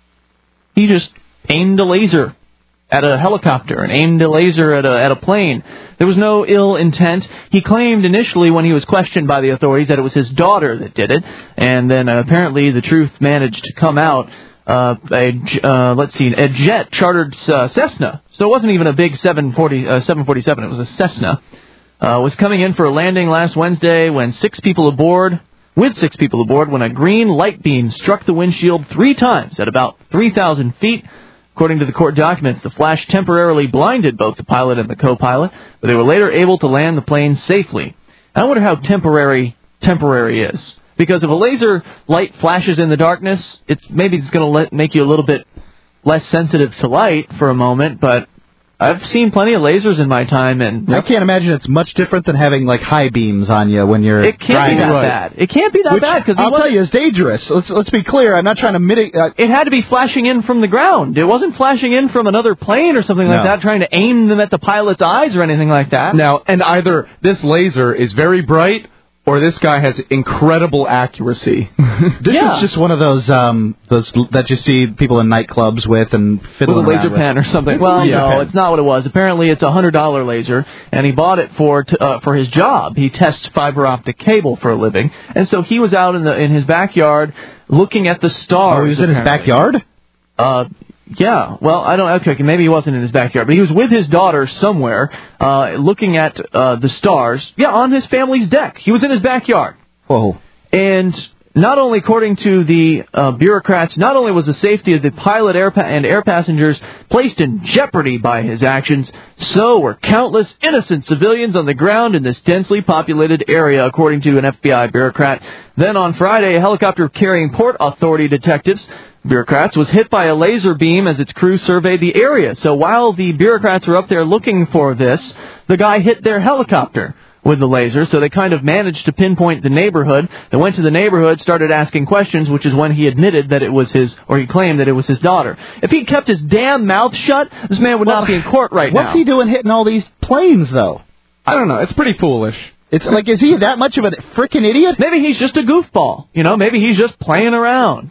He just aimed a laser at a helicopter and aimed a laser at a, at a plane. There was no ill intent. He claimed initially when he was questioned by the authorities that it was his daughter that did it, and then uh, apparently the truth managed to come out. Uh, a, uh, let's see, a jet chartered uh, Cessna, so it wasn't even a big seven forty, uh, seven forty-seven, it was a Cessna, uh, was coming in for a landing last Wednesday when six people aboard, with six people aboard, when a green light beam struck the windshield three times at about three thousand feet. According to the court documents, the flash temporarily blinded both the pilot and the co-pilot, but they were later able to land the plane safely. I wonder how temporary temporary is. Because if a laser light flashes in the darkness, it's maybe it's going to make you a little bit less sensitive to light for a moment, but I've seen plenty of lasers in my time, and I can't imagine it's much different than having like high beams on you when you're it can't driving. be that Right. bad. It can't be that Which, bad because I'll tell you, it's dangerous. Let's let's be clear. I'm not trying to mitigate. Uh, it had to be flashing in from the ground. It wasn't flashing in from another plane or something like No. that, trying to aim them at the pilot's eyes or anything like that. Now, and either this laser is very bright, or this guy has incredible accuracy. This Yeah. is just one of those um those that you see people in nightclubs with and With fiddling a laser around pen with. or something. Well, Laser no, pen. it's not what it was. Apparently, it's a hundred dollar laser, and he bought it for t- uh, for his job. He tests fiber optic cable for a living, and so he was out in the in his backyard looking at the stars. Oh, he was in his apparently. backyard? Uh, yeah. Well, I don't. Okay, maybe he wasn't in his backyard, but he was with his daughter somewhere, uh, looking at uh, the stars. Yeah, on his family's deck. He was in his backyard. Whoa. And not only, according to the uh, bureaucrats, not only was the safety of the pilot air pa- and air passengers placed in jeopardy by his actions, so were countless innocent civilians on the ground in this densely populated area, according to an F B I bureaucrat. Then on Friday, a helicopter carrying Port Authority detectives, bureaucrats, was hit by a laser beam as its crew surveyed the area. So while the bureaucrats were up there looking for this, the guy hit their helicopter with the laser, so they kind of managed to pinpoint the neighborhood. They went to the neighborhood, started asking questions, which is when he admitted that it was his, or he claimed that it was his daughter. If he'd kept his damn mouth shut, this man would Well, not be in court right What's now. he doing hitting all these planes, though? I don't know. It's pretty foolish. It's like, is he that much of a freaking idiot? Maybe he's just a goofball. You know, maybe he's just playing around.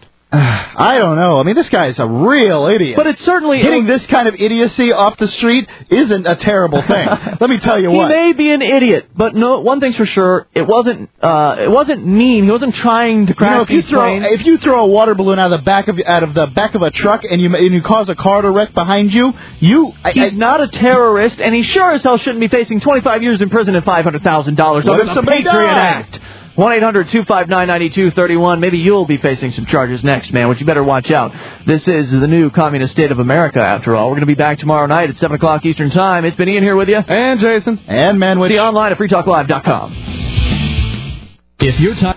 I don't know. I mean, this guy's a real idiot. But it's certainly... Hitting this kind of idiocy off the street isn't a terrible thing. Let me tell you he what. He may be an idiot, but no. One thing's for sure: it wasn't. Uh, it wasn't mean. He wasn't trying to crash You know, if you these throw planes. if you throw a water balloon out of the back of out of the back of a truck and you and you cause a car to wreck behind you, you He's I, not a terrorist, and he sure as hell shouldn't be facing twenty-five years in prison and five hundred thousand dollars What under if the somebody Patriot died? Act. one eight hundred two five nine nine two three one. Maybe you'll be facing some charges next, man, which you better watch out. This is the new communist state of America, after all. We're going to be back tomorrow night at seven o'clock Eastern Time. It's been Ian here with you. And Jason. And Manwich. See you online at free talk live dot com. If you're tired